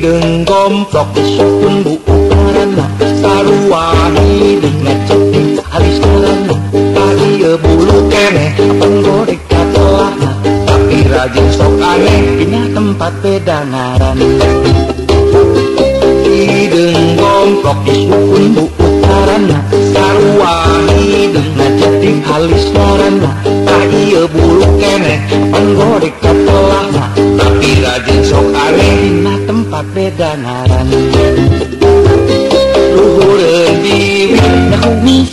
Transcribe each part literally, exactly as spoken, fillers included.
Hideung gomplok disukun bu ukarana sarua hideung ngeceting alis karana tadi bulu keneh penggodek katelahna tapi rajin sok aneh dina tempat beda ngaran. Hideung gomplok disukun bu ukarana sarua hideung ngeceting alis karana tadi bulu keneh penggodek katelahna tapi rajin sok aneh dina tempat beda ngaran. Luhureun bibirna kumis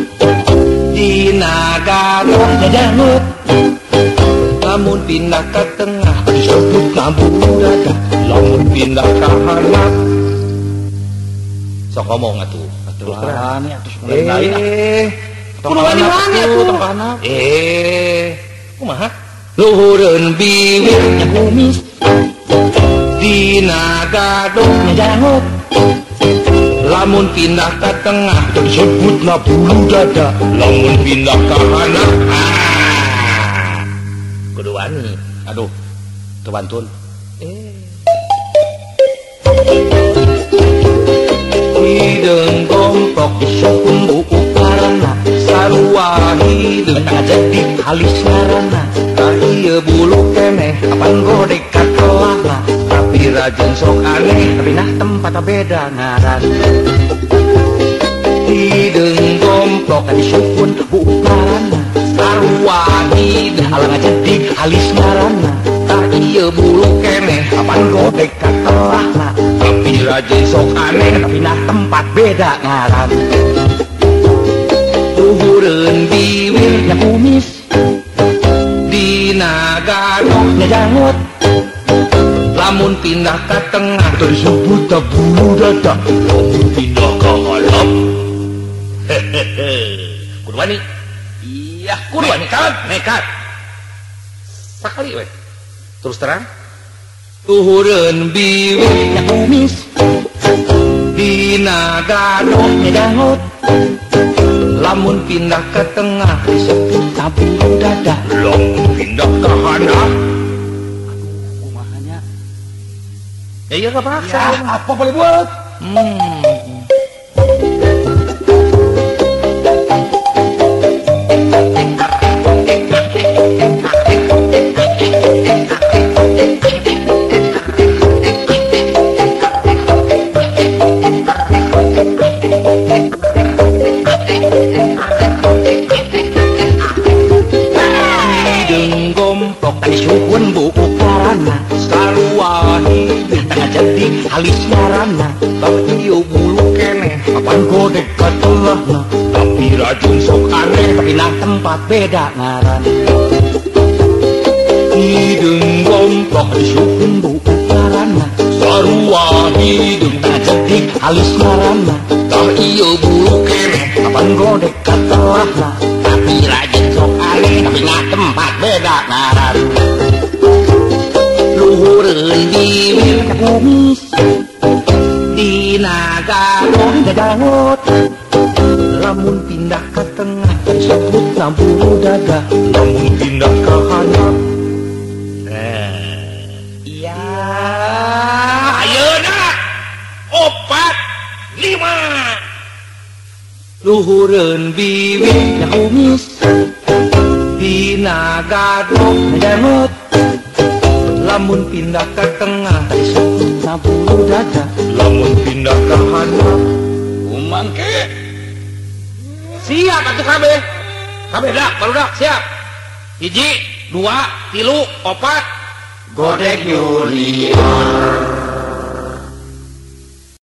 dina gadoh jajangut lamun pindah ka tengah disebut ngabulu dada lamun pindah ka handap sok ngomong atuh atuh wani atuh mulai lain eh kudu wani-wani atuh tong kana eh kumaha luhureun bibirna kumis dina gadoh jajangut lamun pindah ka tengah disebut bulu dada lamun pindah ka handap ah kudu wani aduh teu bantun eh hideung gomplok disukun bu ukarana sarua hideung jadi halis ngaranna ka ieu bulu keneh kapan godek katelahna tapi rajin sok aneh tapi nah tempat beda ngaran. Hideung gomplok disukun bu ukarana sarua hideung alang jadi halis ngaranna ka ieu bulu keneh kapan godek katelahna tapi rajin sok aneh tapi nah tempat beda ngaran. Luhureun bibirna kumis dina gadoh jajangut lamun pindah ka tengah disebut bulu dada lamun pindah ka handap hehehe kudu wani iya kudu wani kawan nekat sakali we terus terang. Luhureun bibirna kumis dina gadoh jajangut lamun pindah ka tengah disebut bulu dada lamun pindah ka handap ya iya kepaksa ya, apa boleh buat hmm. Hideung gomplok disukun bu ukarana sarua hideung jadi halis ngaranna tapi ieu bulu keneh kapan godek katelahna tapi rajin sok aneh tapi nah tempat beda ngaran. Hideung gomplok disukun bu ukarana sarua hideung jadi halis ngaranna tapi ieu bulu keneh kapan godek katelahna tapi rajin sok aneh tapi nah tempat beda ngaran. Luhureun bibirna kumis dina gadoh jajangut lamun pindah ka tengah disebut bulu dada lamun pindah ka handap eh iya ayeuna opat lima. Luhureun bibirna kumis dina gadoh jajangut lamun pindah ka tengah disebut bulu dada lamun pindah ka handap umangke siap atuh kabeh kabeh dak baru dak siap hiji dua tilu opat godek junior.